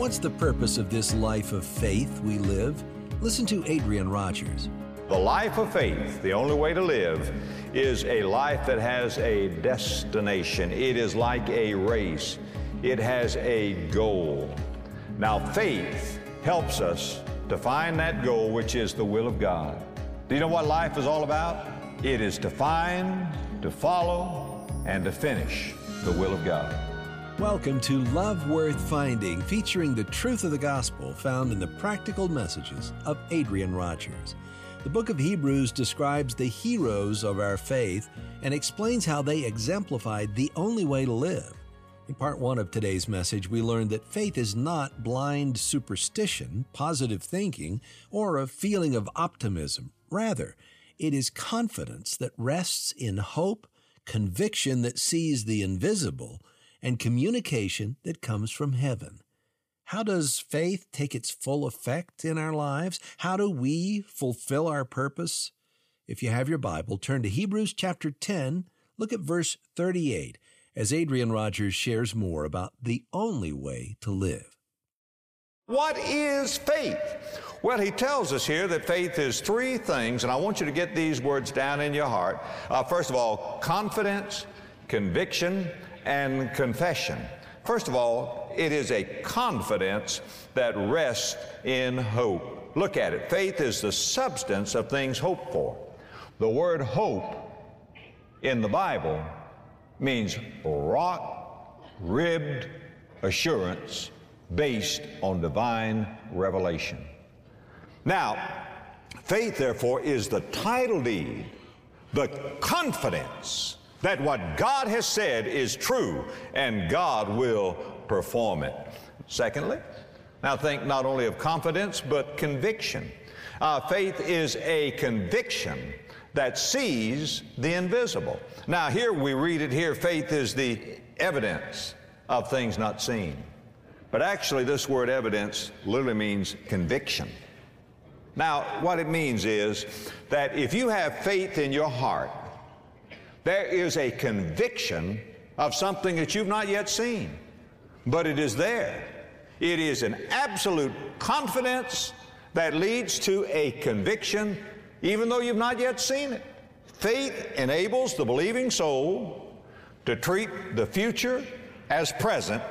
What's the purpose of this life of faith we live? Listen to Adrian Rogers. The life of faith, the only way to live, is a life that has a destination. It is like a race. It has a goal. Now, faith helps us to find that goal, which is the will of God. Do you know what life is all about? It is to find, to follow, and to finish the will of God. Welcome to Love Worth Finding, featuring the truth of the gospel found in the practical messages of Adrian Rogers. The book of Hebrews describes the heroes of our faith and explains how they exemplified the only way to live. In part one of today's message, we learned that faith is not blind superstition, positive thinking, or a feeling of optimism. Rather, it is confidence that rests in hope, conviction that sees the invisible, and communication that comes from heaven. How does faith take its full effect in our lives? How do we fulfill our purpose? If you have your Bible, turn to Hebrews chapter 10, look at verse 38, as Adrian Rogers shares more about the only way to live. What is faith? Well, he tells us here that faith is three things, and I want you to get these words down in your heart. First of all, confidence, conviction, and confession. First of all, it is a confidence that rests in hope. Look at it. Faith is the substance of things hoped for. The word hope in the Bible means rock-ribbed assurance based on divine revelation. Now, faith, therefore, is the title deed, the confidence that what God has said is true and God will perform it. Secondly, now think not only of confidence but conviction. Faith is a conviction that sees the invisible. Now here we read it here, faith is the evidence of things not seen. But actually this word evidence literally means conviction. Now what it means is that if you have faith in your heart, there is a conviction of something that you've not yet seen, but it is there. It is an absolute confidence that leads to a conviction even though you've not yet seen it. Faith enables the believing soul to treat the future as present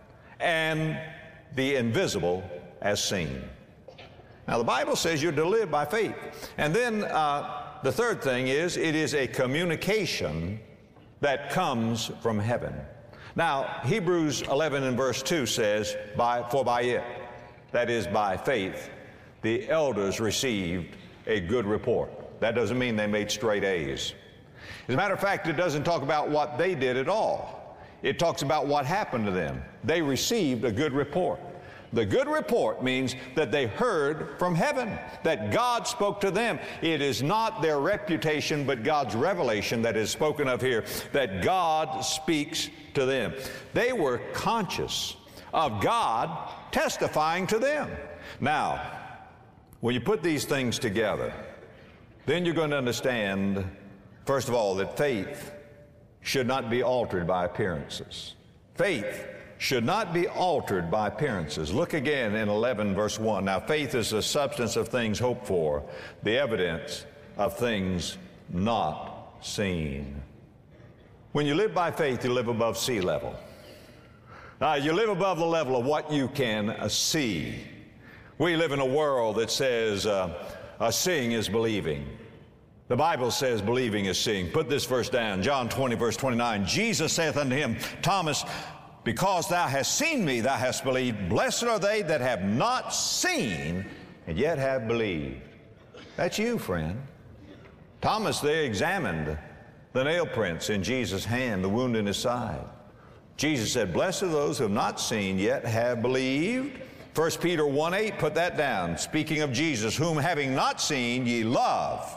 and the invisible as seen. Now the Bible says you're to live by faith. And then the third thing is it is a communication that comes from heaven. Now Hebrews 11 and verse 2 says, for by it, that is by faith, the elders received a good report. That doesn't mean they made straight A's. As a matter of fact, it doesn't talk about what they did at all. It talks about what happened to them. They received a good report. The good report means that they heard from heaven, that God spoke to them. It is not their reputation, but God's revelation that is spoken of here, that God speaks to them. They were conscious of God testifying to them. Now, when you put these things together, then you're going to understand, first of all, that faith should not be altered by appearances. Faith should not be altered by appearances. Look again in 11 verse 1. Now faith is the substance of things hoped for, the evidence of things not seen. When you live by faith, you live above sea level. You live above the level of what you can see. We live in a world that says seeing is believing. The Bible says believing is seeing. Put this verse down, John 20 verse 29. Jesus saith unto him, Thomas, because thou hast seen me, thou hast believed. Blessed are they that have not seen and yet have believed. That's you, friend. Thomas, they examined the nail prints in Jesus' hand, the wound in his side. Jesus said, blessed are those who have not seen yet have believed. 1 Peter 1:8, put that down. Speaking of Jesus, whom having not seen ye love.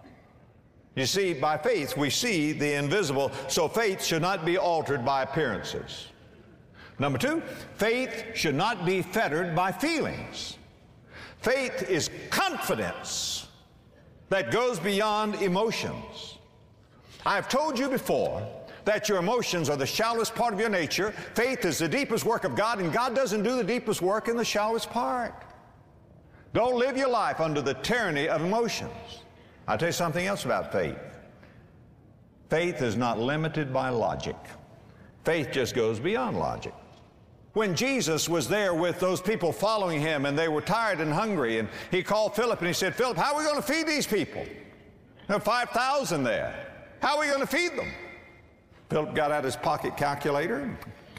You see, by faith we see the invisible, so faith should not be altered by appearances. Number two, faith should not be fettered by feelings. Faith is confidence that goes beyond emotions. I have told you before that your emotions are the shallowest part of your nature. Faith is the deepest work of God, and God doesn't do the deepest work in the shallowest part. Don't live your life under the tyranny of emotions. I'll tell you something else about faith. Faith is not limited by logic. Faith just goes beyond logic. When Jesus was there with those people following him, and they were tired and hungry, and he called Philip and he said, Philip, how are we going to feed these people? There are 5,000 there. How are we going to feed them? Philip got out his pocket calculator.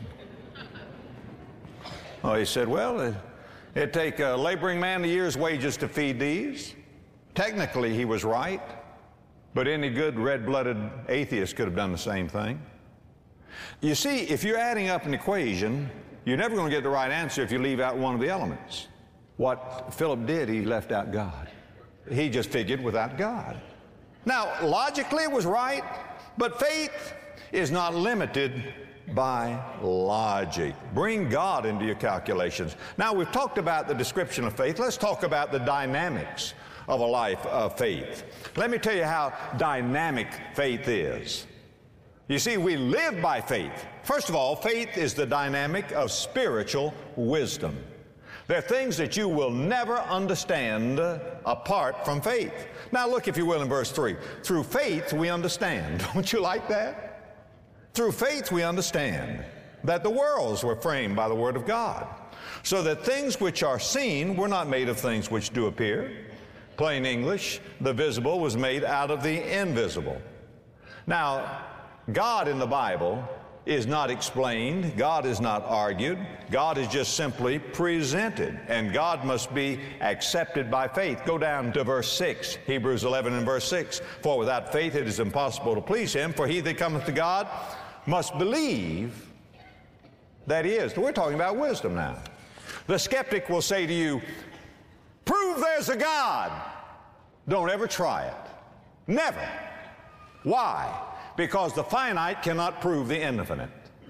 Oh, he said, well, it'd take a laboring man a year's wages to feed these. Technically, he was right, but any good red-blooded atheist could have done the same thing. You see, if you're adding up an equation, you're never going to get the right answer if you leave out one of the elements. What Philip did, he left out God. He just figured without God. Now, logically it was right, but faith is not limited by logic. Bring God into your calculations. Now, we've talked about the description of faith. Let's talk about the dynamics of a life of faith. Let me tell you how dynamic faith is. You see, we live by faith. First of all, faith is the dynamic of spiritual wisdom. There are things that you will never understand apart from faith. Now look, if you will, in verse 3. Through faith we understand. Don't you like that? Through faith we understand that the worlds were framed by the Word of God, so that things which are seen were not made of things which do appear. Plain English, the visible was made out of the invisible. Now, God in the Bible is not explained. God is not argued. God is just simply presented, and God must be accepted by faith. Go down to verse 6, Hebrews 11 and verse 6. For without faith it is impossible to please him, for he that cometh to God must believe that he is. So we're talking about wisdom now. The skeptic will say to you, prove there's a God. Don't ever try it. Never. Why? Because the finite cannot prove the infinite.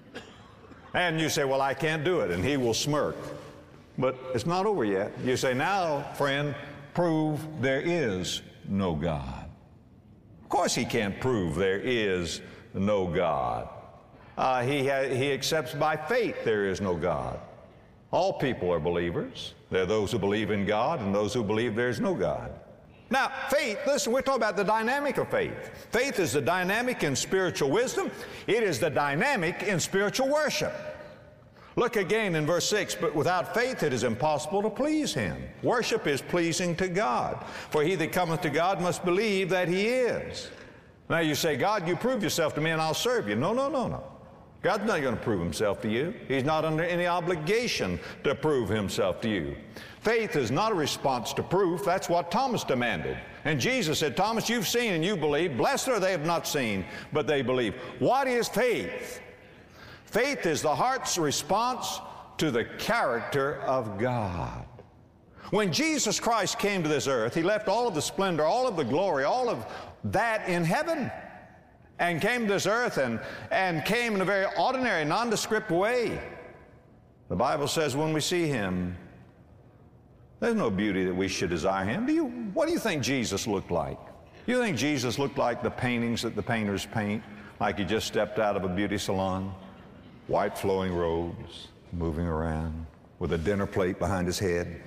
And you say, well, I can't do it, and he will smirk. But it's not over yet. You say, now, friend, prove there is no God. Of course he can't prove there is no God. He accepts by faith there is no God. All people are believers. There are those who believe in God and those who believe there is no God. Now, faith, listen, we're talking about the dynamic of faith. Faith is the dynamic in spiritual wisdom. It is the dynamic in spiritual worship. Look again in verse 6, but without faith it is impossible to please him. Worship is pleasing to God, for he that cometh to God must believe that he is. Now you say, God, you prove yourself to me and I'll serve you. No, no, no, no. God's not going to prove himself to you. He's not under any obligation to prove himself to you. Faith is not a response to proof. That's what Thomas demanded. And Jesus said, Thomas, you've seen and you believe. Blessed are they have not seen, but they believe. What is faith? Faith is the heart's response to the character of God. When Jesus Christ came to this earth, he left all of the splendor, all of the glory, all of that in heaven, and came to this earth and came in a very ordinary, nondescript way. The Bible says when we see him, there's no beauty that we should desire him. What do you think Jesus looked like? You think Jesus looked like the paintings that the painters paint, like he just stepped out of a beauty salon? White flowing robes, moving around with a dinner plate behind his head.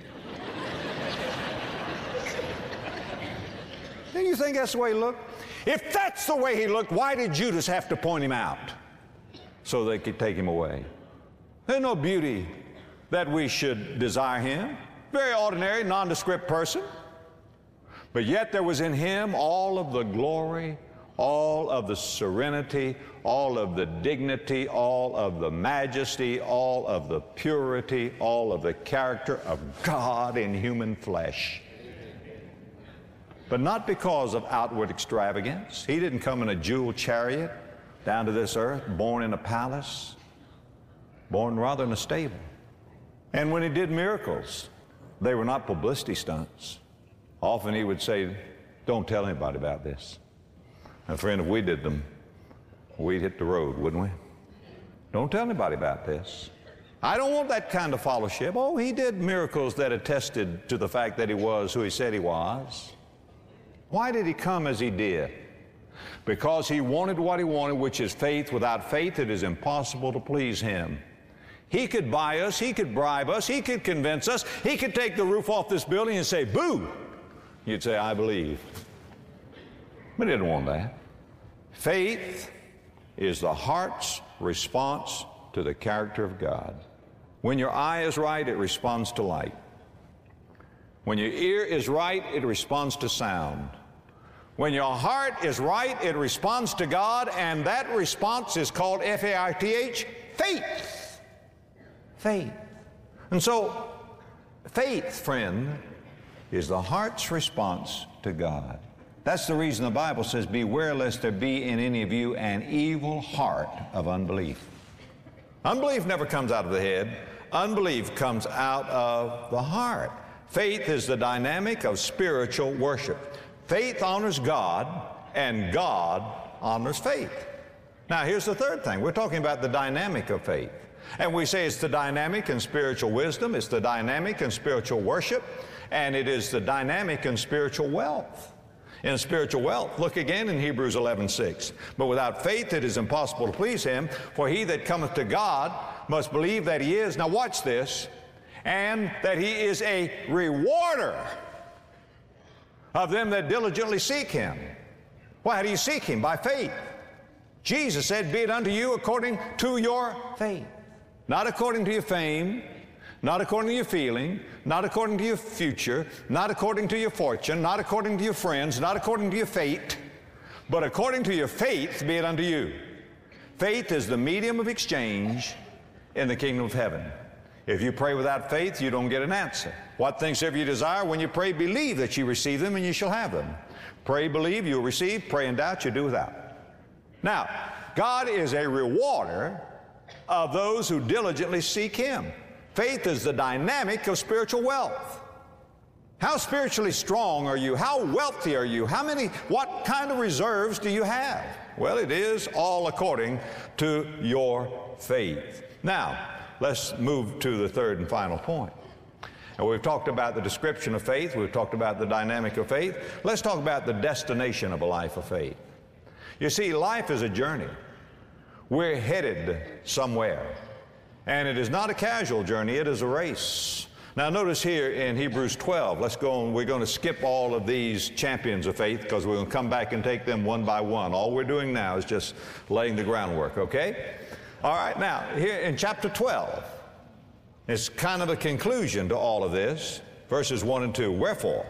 Do you think that's the way he looked? If that's the way he looked, why did Judas have to point him out? So they could take him away. There's no beauty that we should desire him. Very ordinary, nondescript person. But yet there was in him all of the glory, all of the serenity, all of the dignity, all of the majesty, all of the purity, all of the character of God in human flesh. But not because of outward extravagance. He didn't come in a jeweled chariot down to this earth, born in a palace, born rather in a stable. And when he did miracles, they were not publicity stunts. Often he would say, don't tell anybody about this. And friend, if we did them, we'd hit the road, wouldn't we? Don't tell anybody about this. I don't want that kind of fellowship. Oh, he did miracles that attested to the fact that he was who he said he was. Why did he come as he did? because he wanted what he wanted, which is faith. Without faith, it is impossible to please him. He could buy us, he could bribe us, he could convince us, he could take the roof off this building and say, boo! You'd say, I believe. But he didn't want that. Faith is the heart's response to the character of God. When your eye is right, it responds to light. When your ear is right, it responds to sound. When your heart is right, it responds to God, and that response is called F-A-I-T-H, faith. Faith. And so, faith, friend, is the heart's response to God. That's the reason the Bible says, beware lest there be in any of you an evil heart of unbelief. Unbelief never comes out of the head. Unbelief comes out of the heart. Faith is the dynamic of spiritual worship. Faith honors God, and God honors faith. Now, here's the third thing. We're talking about the dynamic of faith. And we say it's the dynamic in spiritual wisdom, it's the dynamic in spiritual worship, and it is the dynamic in spiritual wealth. In spiritual wealth, look again in Hebrews 11:6. But without faith it is impossible to please him, for he that cometh to God must believe that he is, now watch this, and that he is a rewarder of them that diligently seek him. Well, how do you seek him? By faith. Jesus said, be it unto you according to your faith. Not according to your fame, not according to your feeling, not according to your future, not according to your fortune, not according to your friends, not according to your fate, but according to your faith be it unto you. Faith is the medium of exchange in the kingdom of heaven. If you pray without faith, you don't get an answer. What things ever you desire, when you pray, believe that you receive them and you shall have them. Pray, believe, you'll receive. Pray in doubt, you do without. Now, God is a rewarder of those who diligently seek him. Faith is the dynamic of spiritual wealth. How spiritually strong are you? How wealthy are you? What kind of reserves do you have? Well, it is all according to your faith. Now, let's move to the third and final point. And we've talked about the description of faith. We've talked about the dynamic of faith. Let's talk about the destination of a life of faith. You see, life is a journey. We're headed somewhere. And it is not a casual journey, it is a race. Now notice here in Hebrews 12, let's go on, we're going to skip all of these champions of faith because we're going to come back and take them one by one. All we're doing now is just laying the groundwork, okay? All right, now here in chapter 12, it's kind of a conclusion to all of this, verses 1 and 2. Wherefore,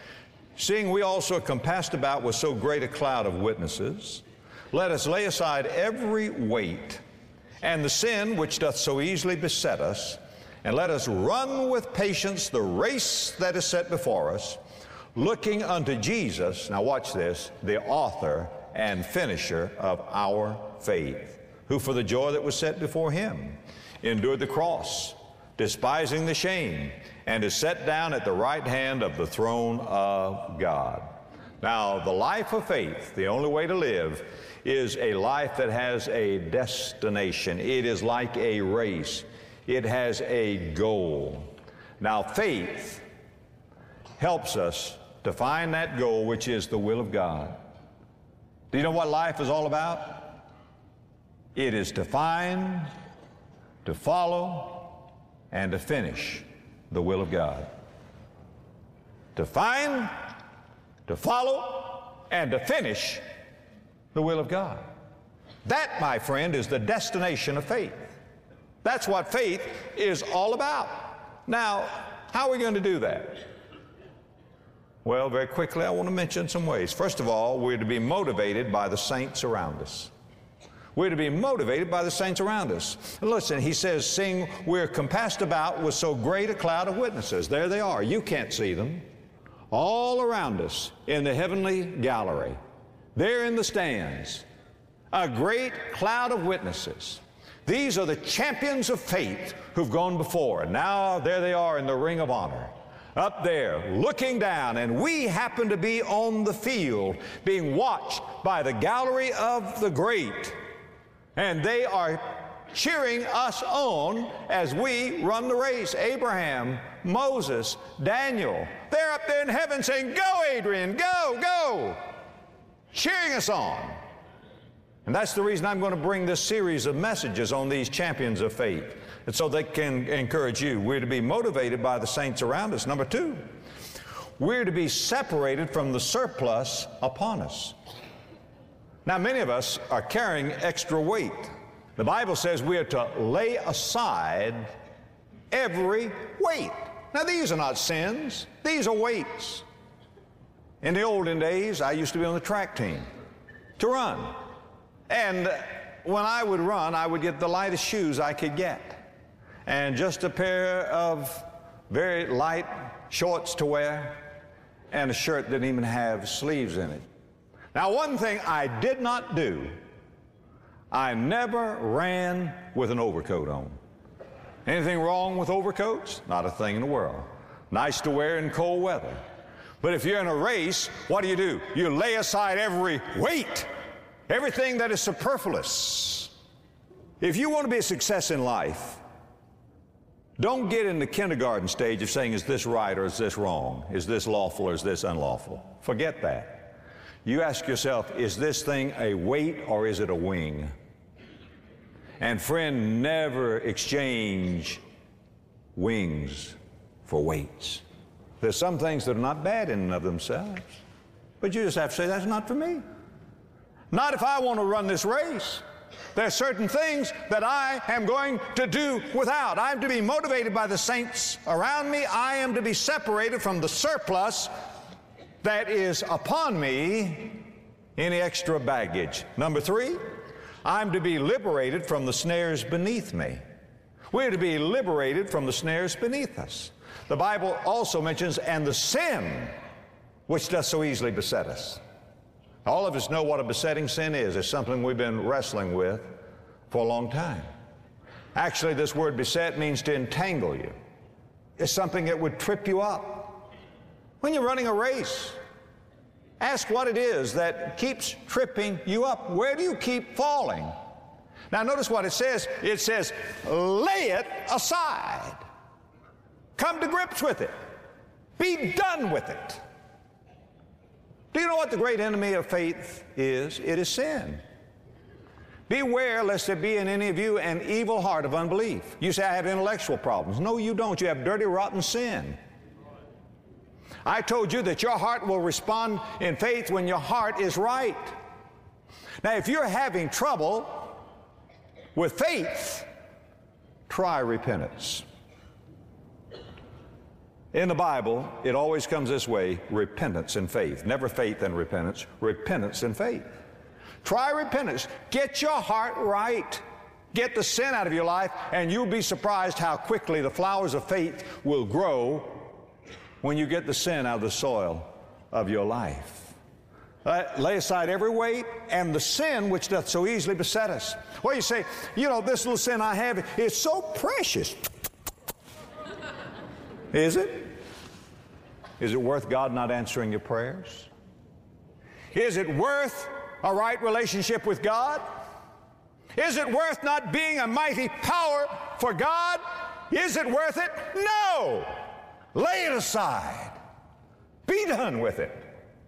seeing we also are compassed about with so great a cloud of witnesses, let us lay aside every weight and the sin which doth so easily beset us, and let us run with patience the race that is set before us, looking unto Jesus, now watch this, the author and finisher of our faith, who for the joy that was set before him endured the cross, despising the shame, and is set down at the right hand of the throne of God. Now, the life of faith, the only way to live, is a life that has a destination. It is like a race. It has a goal. Now, faith helps us to find that goal, which is the will of God. Do you know what life is all about? It is to find, to follow, and to finish the will of God. To find, to follow, and to finish the will of God. That, my friend, is the destination of faith. That's what faith is all about. Now, how are we going to do that? Well, very quickly, I want to mention some ways. First of all, we're to be motivated by the saints around us. We're to be motivated by the saints around us. And listen, he says, seeing we're compassed about with so great a cloud of witnesses. There they are. You can't see them. All around us in the heavenly gallery. There in the stands, a great cloud of witnesses. These are the champions of faith who've gone before. And now there they are in the ring of honor, up there looking down, and we happen to be on the field being watched by the gallery of the great. And they are cheering us on as we run the race. Abraham, Moses, Daniel, they're up there in heaven saying, go, Adrian, go, go. cheering us on. And that's the reason I'm going to bring this series of messages on these champions of faith, and so they can encourage you. We're to be motivated by the saints around us. Number two, we're to be separated from the surplus upon us. Now, many of us are carrying extra weight. The Bible says we are to lay aside every weight. Now, these are not sins. These are weights. In the olden days, I used to be on the track team to run. And when I would run, I would get the lightest shoes I could get, and just a pair of very light shorts to wear, and a shirt that didn't even have sleeves in it. Now, one thing I did not do, I never ran with an overcoat on. Anything wrong with overcoats? Not a thing in the world. Nice to wear in cold weather. But if you're in a race, what do? You lay aside every weight, everything that is superfluous. If you want to be a success in life, don't get in the kindergarten stage of saying, is this right or is this wrong? Is this lawful or is this unlawful? Forget that. You ask yourself, is this thing a weight or is it a wing? And friend, never exchange wings for weights. There's some things that are not bad in and of themselves, but you just have to say, that's not for me. Not if I want to run this race. There are certain things that I am going to do without. I am to be motivated by the saints around me. I am to be separated from the surplus that is upon me, any extra baggage. Number three, I'm to be liberated from the snares beneath me. We're to be liberated from the snares beneath us. The Bible also mentions, and the sin which doth so easily beset us. All of us know what a besetting sin is. It's something we've been wrestling with for a long time. Actually, this word beset means to entangle you. It's something that would trip you up. When you're running a race, ask what it is that keeps tripping you up. Where do you keep falling? Now, notice what it says. It says, lay it aside. Come to grips with it. Be done with it. Do you know what the great enemy of faith is? It is sin. Beware lest there be in any of you an evil heart of unbelief. You say, I have intellectual problems. No, you don't. You have dirty, rotten sin. I told you that your heart will respond in faith when your heart is right. Now, if you're having trouble with faith, try repentance. In the Bible, it always comes this way, repentance and faith. Never faith and repentance, repentance and faith. Try repentance. Get your heart right. Get the sin out of your life, and you'll be surprised how quickly the flowers of faith will grow when you get the sin out of the soil of your life. Lay aside every weight and the sin which doth so easily beset us. Well, you say, you know, this little sin I have is so precious. Is it? Is it worth God not answering your prayers? Is it worth a right relationship with God? Is it worth not being a mighty power for God? Is it worth it? No! Lay it aside. Be done with it.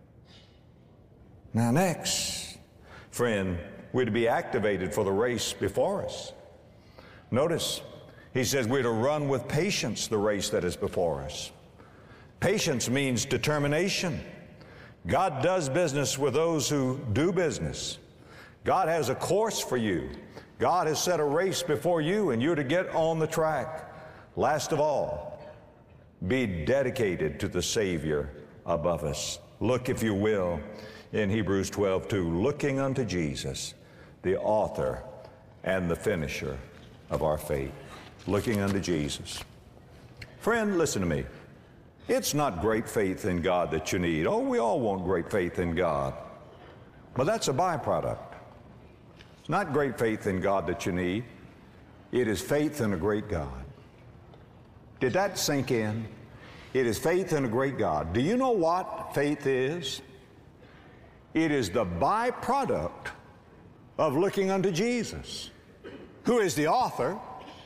Now next, friend, we're to be activated for the race before us. Notice, he says we're to run with patience the race that is before us. Patience means determination. God does business with those who do business. God has a course for you. God has set a race before you, and you're to get on the track. Last of all, be dedicated to the Savior above us. Look, if you will, in Hebrews 12:2, looking unto Jesus, the author and the finisher of our faith. Looking unto Jesus. Friend, listen to me. It's not great faith in God that you need. Oh, we all want great faith in God. But that's a byproduct. It's not great faith in God that you need. It is faith in a great God. Did that sink in? It is faith in a great God. Do you know what faith is? It is the byproduct of looking unto Jesus, who is the author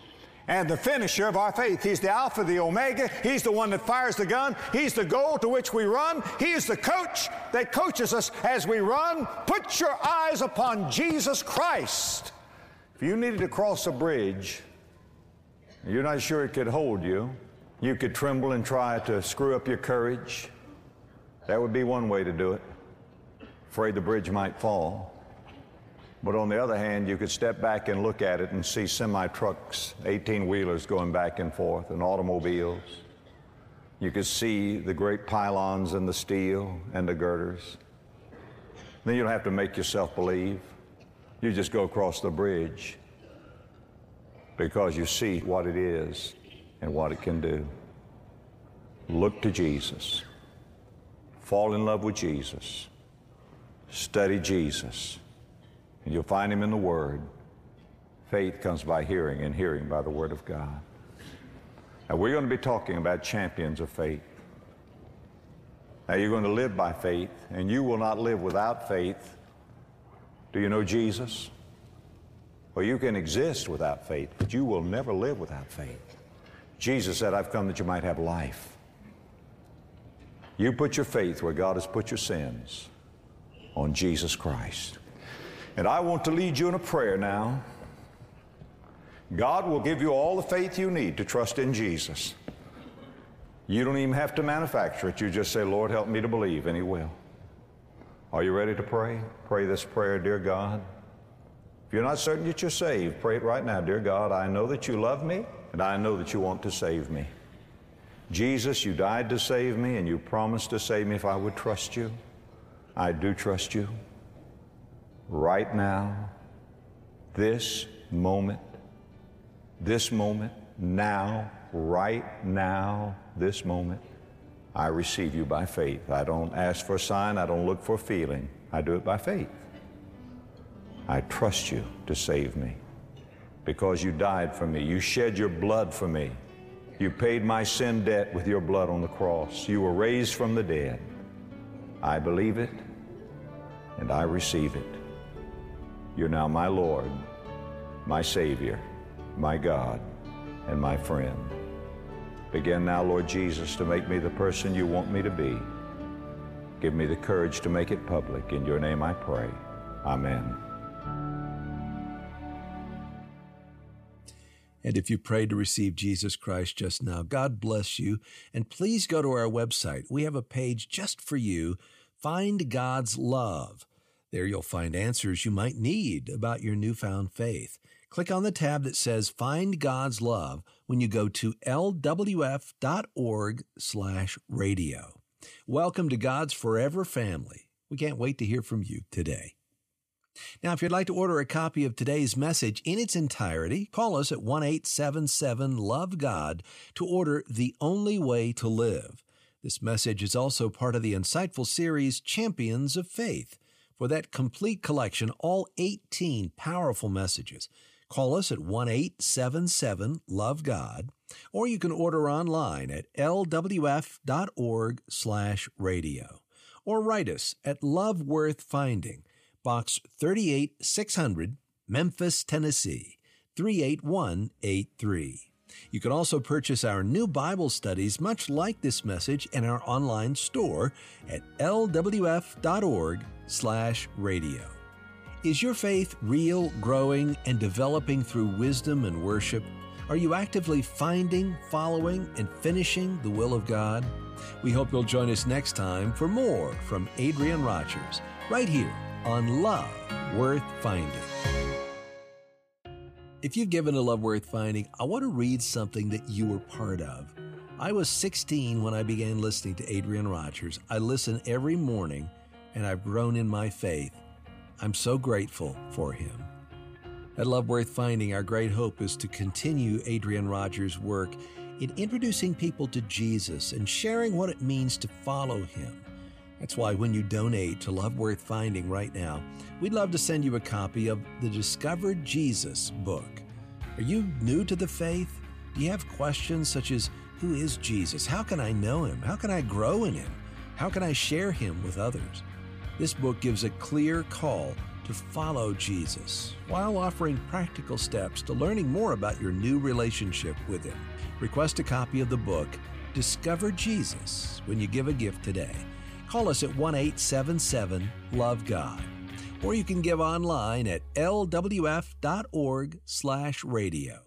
and the finisher of our faith. He's the Alpha, the Omega. He's the one that fires the gun. He's the goal to which we run. He is the coach that coaches us as we run. Put your eyes upon Jesus Christ. If you needed to cross a bridge, you're not sure it could hold you, you could tremble and try to screw up your courage. That would be one way to do it. Afraid the bridge might fall. But on the other hand, you could step back and look at it and see semi-trucks, 18-wheelers going back and forth, and automobiles. You could see the great pylons and the steel and the girders. Then you don't have to make yourself believe. You just go across the bridge because you see what it is and what it can do. Look to Jesus. Fall in love with Jesus. Study Jesus. And you'll find him in the Word. Faith comes by hearing, and hearing by the Word of God. Now, we're going to be talking about champions of faith. Now, you're going to live by faith, and you will not live without faith. Do you know Jesus? Well, you can exist without faith, but you will never live without faith. Jesus said, I've come that you might have life. You put your faith where God has put your sins, on Jesus Christ. And I want to lead you in a prayer now. God will give you all the faith you need to trust in Jesus. You don't even have to manufacture it. You just say, Lord, help me to believe, and he will. Are you ready to pray? Pray this prayer, dear God. If you're not certain that you're saved, pray it right now. Dear God, I know that you love me, and I know that you want to save me. Jesus, you died to save me, and you promised to save me if I would trust you. I do trust you. Right now, this moment, now, right now, this moment, I receive you by faith. I don't ask for a sign. I don't look for a feeling. I do it by faith. I trust you to save me because you died for me. You shed your blood for me. You paid my sin debt with your blood on the cross. You were raised from the dead. I believe it and I receive it. You're now my Lord, my Savior, my God, and my friend. Begin now, Lord Jesus, to make me the person you want me to be. Give me the courage to make it public. In your name I pray. Amen. And if you prayed to receive Jesus Christ just now, God bless you. And please go to our website. We have a page just for you, Find God's Love. There you'll find answers you might need about your newfound faith. Click on the tab that says Find God's Love when you go to lwf.org/radio. Welcome to God's Forever Family. We can't wait to hear from you today. Now, if you'd like to order a copy of today's message in its entirety, call us at 1-877-LOVE-GOD to order The Only Way to Live. This message is also part of the insightful series Champions of Faith. For that complete collection, all 18 powerful messages, call us at 1-877-LOVE-GOD, or you can order online at lwf.org/radio, or write us at Love Worth Finding, Box 38600, Memphis, Tennessee, 38183. You can also purchase our new Bible studies, much like this message, in our online store at lwf.org/radio. Is your faith real, growing, and developing through wisdom and worship? Are you actively finding, following, and finishing the will of God? We hope you'll join us next time for more from Adrian Rogers, right here on Love Worth Finding. If you've given to Love Worth Finding, I want to read something that you were part of. I was 16 when I began listening to Adrian Rogers. I listen every morning, and I've grown in my faith. I'm so grateful for him. At Love Worth Finding, our great hope is to continue Adrian Rogers' work in introducing people to Jesus and sharing what it means to follow him. That's why when you donate to Love Worth Finding right now, we'd love to send you a copy of the Discovered Jesus book. Are you new to the faith? Do you have questions such as, who is Jesus? How can I know him? How can I grow in him? How can I share him with others? This book gives a clear call to follow Jesus while offering practical steps to learning more about your new relationship with Him. Request a copy of the book, Discover Jesus, when you give a gift today. Call us at 1-877-LOVE-GOD. Or you can give online at lwf.org/radio.